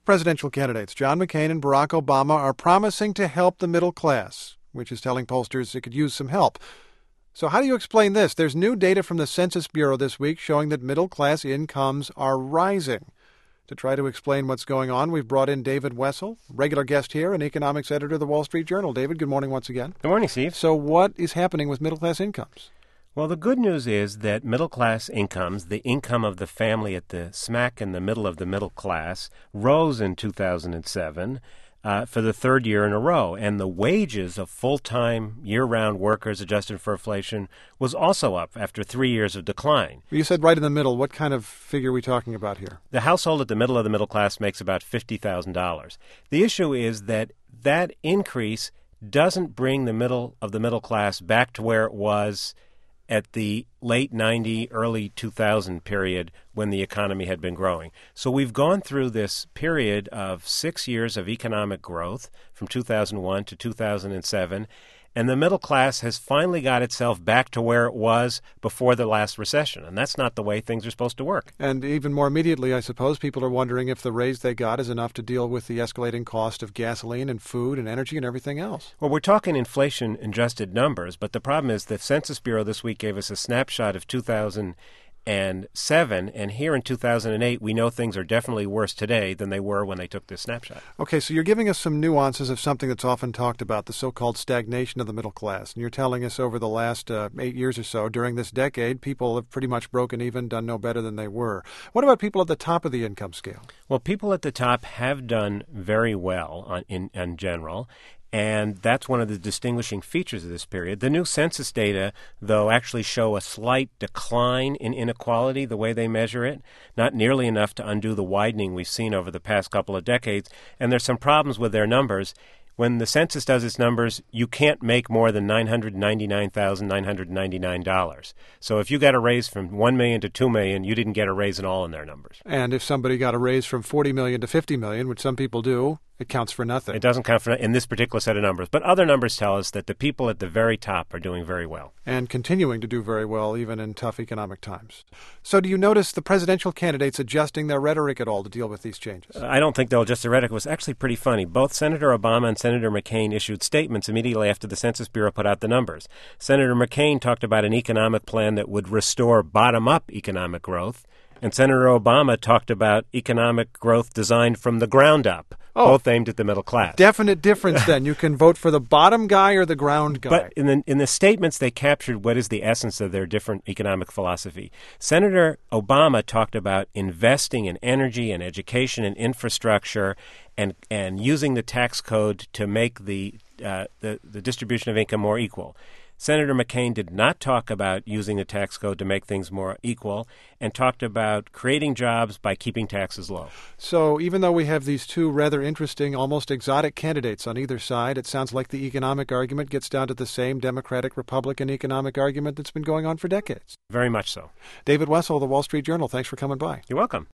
presidential candidates, John McCain and Barack Obama, are promising to help the middle class, which is telling pollsters it could use some help. So how do you explain this? There's new data from the Census Bureau this week showing that middle-class incomes are rising. To try to explain what's going on, we've brought in David Wessel, regular guest here and economics editor of the Wall Street Journal. David, good morning once again. Good morning, Steve. So what is happening with middle-class incomes? Well, the good news is that middle-class incomes, the income of the family at the smack in the middle of the middle class, rose in 2007 for the third year in a row. And the wages of full-time, year-round workers adjusted for inflation was also up after 3 years of decline. You said right in the middle. What kind of figure are we talking about here? The household at the middle of the middle class makes about $50,000. The issue is that that increase doesn't bring the middle of the middle class back to where it was at the late 90, early 2000 period when the economy had been growing. So we've gone through this period of 6 years of economic growth from 2001 to 2007, and the middle class has finally got itself back to where it was before the last recession. And that's not the way things are supposed to work. And even more immediately, I suppose, people are wondering if the raise they got is enough to deal with the escalating cost of gasoline and food and energy and everything else. Well, we're talking inflation-adjusted numbers, but the problem is the Census Bureau this week gave us a snapshot of 2007, and here in 2008, we know things are definitely worse today than they were when they took this snapshot. Okay, so you're giving us some nuances of something that's often talked about, the so-called stagnation of the middle class. And you're telling us over the last 8 years or so, during this decade, people have pretty much broken even, done no better than they were. What about people at the top of the income scale? Well, people at the top have done very well in general. And that's one of the distinguishing features of this period. The new census data, though, actually show a slight decline in inequality, the way they measure it, not nearly enough to undo the widening we've seen over the past couple of decades. And there's some problems with their numbers. When the census does its numbers, you can't make more than $999,999. So if you got a raise from $1 million to $2 million, you didn't get a raise at all in their numbers. And if somebody got a raise from $40 million to $50 million, which some people do, it counts for nothing. It doesn't count for in this particular set of numbers. But other numbers tell us that the people at the very top are doing very well. And continuing to do very well, even in tough economic times. So do you notice the presidential candidates adjusting their rhetoric at all to deal with these changes? I don't think they'll adjust their rhetoric. It was actually pretty funny. Both Senator Obama and Senator McCain issued statements immediately after the Census Bureau put out the numbers. Senator McCain talked about an economic plan that would restore bottom-up economic growth. And Senator Obama talked about economic growth designed from the ground up, both aimed at the middle class. Definite difference then. You can vote for the bottom guy or the ground guy. But in the statements, they captured what is the essence of their different economic philosophy. Senator Obama talked about investing in energy and education and infrastructure and using the tax code to make the distribution of income more equal. Senator McCain did not talk about using the tax code to make things more equal and talked about creating jobs by keeping taxes low. So even though we have these two rather interesting, almost exotic candidates on either side, it sounds like the economic argument gets down to the same Democratic-Republican economic argument that's been going on for decades. Very much so. David Wessel, The Wall Street Journal, thanks for coming by. You're welcome.